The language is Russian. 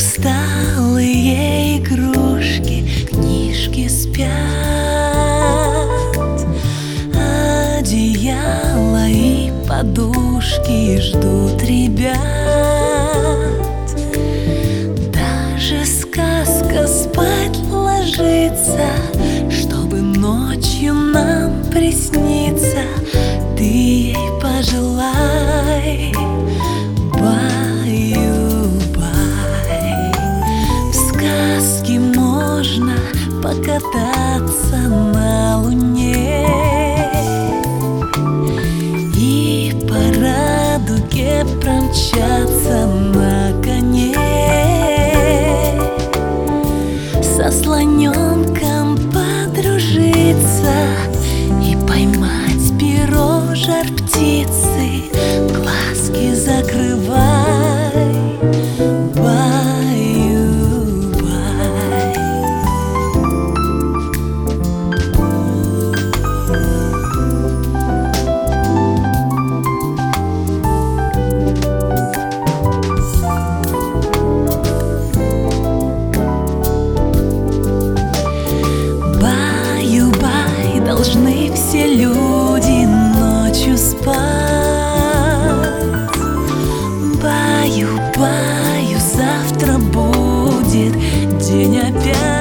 усталые игрушки, книжки спят, одеяло и подушки ждут ребят. Даже сказка спать ложится, чтобы ночью нам присниться. Ты ей пожелай, баю-бай. В сказке можно покататься на луне и по радуге промчаться на коне, со слоненком подружиться и поймать перо жар-птицы. Глазки закрывай, баю-бай. Баю-бай, должны все люди ночью спать. Баю-баю, завтра будет день опять.